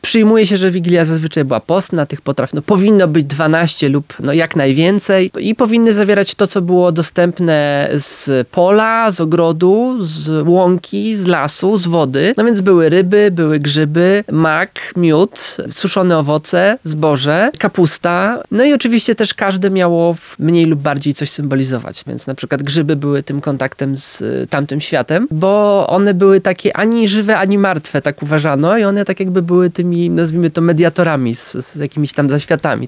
Przyjmuje się, że Wigilia zazwyczaj była postna, tych potraw powinno być 12 lub jak najwięcej i powinny zawierać to, co było dostępne z pola, z ogrodu, z łąki, z lasu, z wody. No więc były ryby, były grzyby, mak, miód, suszone owoce, zboże, kapusta. No i oczywiście też każde miało mniej lub bardziej coś symbolizować. Więc na przykład grzyby były tym kontaktem z tamtym światem, bo one były takie ani żywe, ani martwe, tak uważano i one tak jakby były tymi, nazwijmy to, mediatorami z jakimiś tam zaświatami.